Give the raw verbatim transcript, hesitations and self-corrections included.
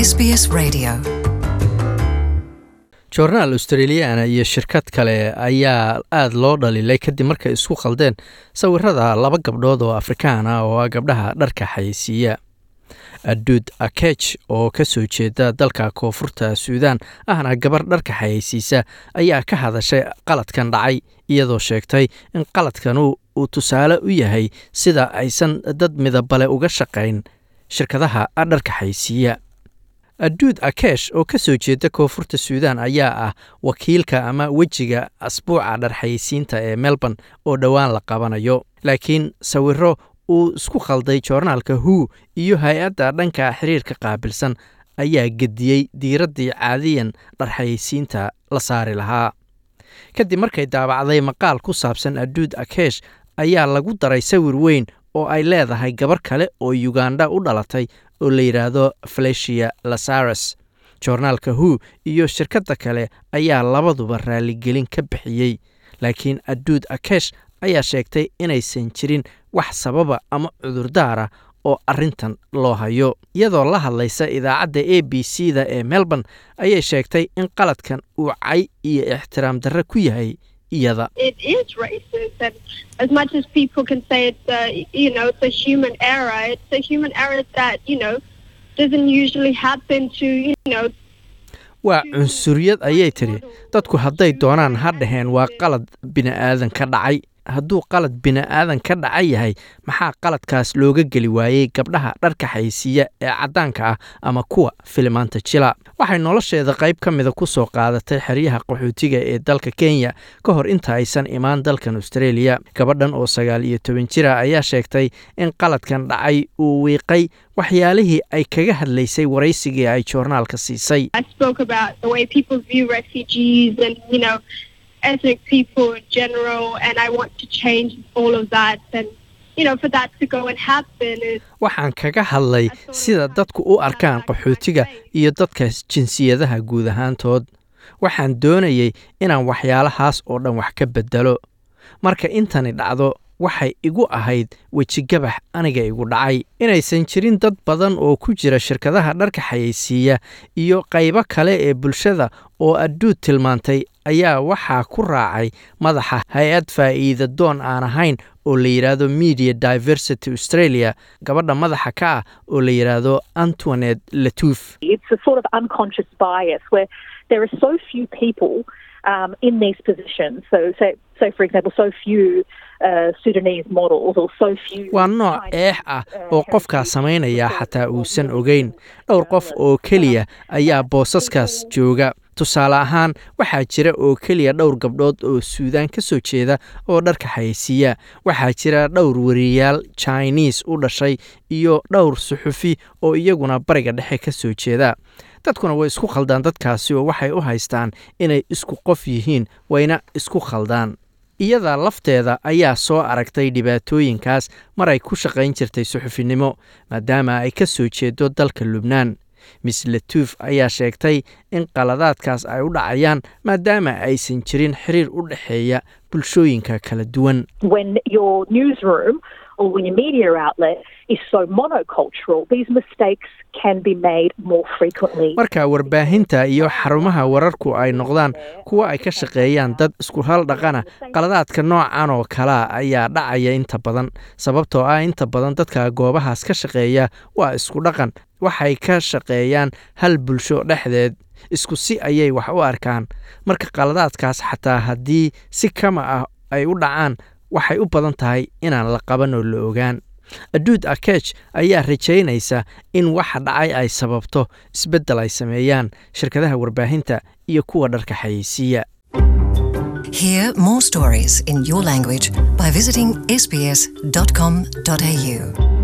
S B S Radio. Joornaal Australiana iyo shirkad kale ayaa aad loo dhalilay kadib markay isku khaldeen sawirada laba gabdhood oo Afrikaan ah oo gabdhaha dharka xayeysiiya. Adud Akech oo ka soo jeeda dalka Koonfurta Suudaan ahna gabar dharka xayeysiisa ayaa ka hadashay qaladkan dhacay iyadoo sheegtay in qaladkan uu tusaale u yahay sida aysan dad midabale uga shaqayn shirkadaha dharka xayeysiiya. Adud Akech oo ka soo jeeda Koonfurta Suudaan ayaa ah wakiilka ama wejiga asbuuca dhar xayeysiinta ee Melbourne oo dhawaan la qabanayo, laakiin sawiro uu isku khalday joornaalka Who iyo hay'adda dhanka xiriirka qaabilsan ayaa gediyey diiradii caadiyan dhar xayeysiinta la saari lahaa. Kadib markay daabacday maqaal ku saabsan Adud Akech ayaa lagu daray sawir weyn oo ay leedahay gabar kale oo Uganda u dhalatay oo la yiraahdo Felicia Lazarus. Joornaalka Who iyo shirkadda kale ayaa labaduba raaligelin ka bixiyey, laakiin Adud Akech ayaa sheegtay inaysan jirin wax sababa ama cudurdaara oo arrintan loo hayo. Iyadoo la hadlaysa idaacadda A B C-da ee Melbourne ayay sheegtay in qaladkan uu cay iyo ixtiraam darre ku yahay iyada. It is racist, and as much as people can say it's a, you know, it's a human error, it's a human error that, you know, doesn't usually happen to, you know. Waa cunsuriyad ayay tiri. Dadku hadday doonaan ha dhaheen waa qalad bini'aadan ka dhacay. Hadduu qalad bini'aadan ka dhacay yahay, maxaa qaladkaas looga geli waayey gabdhaha dharka xayeysiiya ee caddaanka ah ama kuwa filimaanta jila? Waxay nolosheeda qayb ka mida ku soo qaadatay xeryaha qaxootiga ee dalka Kenya ka hor inta aysan imaan dalkan Australia. Gabadhan oo sagaal iyo toban jir ah ayaa sheegtay in qaladkan dhacay uu wiiqay waxyaalihii ay kaga hadlaysay waraysigii ay joornaalka siisay. I spoke about the way people view refugees and, you know, ethnic people in general, and I want to change all of that, and you know, for that to go and happen is waxaan kaga hadlay sida dadku u arkaan qaxootiga iyo dadka jinsiyadaha guud ahaantood. Waxaan doonayay inaan waxyaalahaas oo dhan wax ka bedelo. Marka intani dhacdo waxay igu ahayd wejigabax aniga igu dhacay. Inaysan jirin dad badan oo ku jira shirkadaha dharka xayeysiiya iyo qaybo kale ee bulshada oo Adud tilmaantay ayaa waxaa ku raacay madaxa hay'ad faa'iido doon aan ahayn oo la yiraahdo Media Diversity Australia, gabadha madaxa ka ah oo la yiraahdo Antoinette Lattouf. It's a sort of unconscious bias where there are so few people um, in these positions. So, so, so for example, so few uh, Sudanese models or so few. Waa nooc eex ah oo qofkaa samaynaya xataa uusan ogeyn. Dhowr qof oo keliya ayaa boosaskaas jooga. Tusaale ahaan, waxaa jira oo keliya dhowr gabdhood oo Suudaan ka soo jeeda oo dharka xayeysiiya. Waxaa jira dhowr wariyaal Chinese u dhashay iyo dhowr suxufi oo iyaguna bariga dhexe ka soo jeeda. Dadkuna way isku khaldaan dadkaasi oo waxay u haystaan inay isku qof yihiin, wayna isku khaldaan. Iyada lafteeda ayaa soo aragtay dhibaatooyinkaas mar ay ku shaqayn jirtay suxufinimo, maadaama ay ka soo jeedo dalka Lubnaan. Miss Lattouf ayaa sheegtay in qaladaadkaas ay u dhacayaan maadaama aysan jirin xiriir u dhexeeya bulshooyinka kala duwan. When your newsroom or when your media outlet is so monocultural, these mistakes can be made more frequently. Marka warbaahinta iyo xarumaha wararku ay noqdaan kuwa ay ka shaqeeyaan dad isku hal dhaqana, qaladaadka noocan oo kala ayaa dhacaya inta badan, sababtoo ah inta badan dadka goobahaas ka shaqeeya waa isku dhaqan. Waxay ka shaqeeyaan hal bulsho dhexdeed, isku si ayay wax u arkaan. Marka qaladaadkaas xataa haddii si kama ah ay u dhacaan, waxay u badan tahay inaan la qaban oo la ogaan. Adud Akech ayaa rajaynaysa in waxa dhacay ay sababto isbeddel ay sameeyaan shirkadaha warbaahinta iyo kuwa dharka xayeysiiya. Hear more stories in your language by visiting s b s dot com dot a u.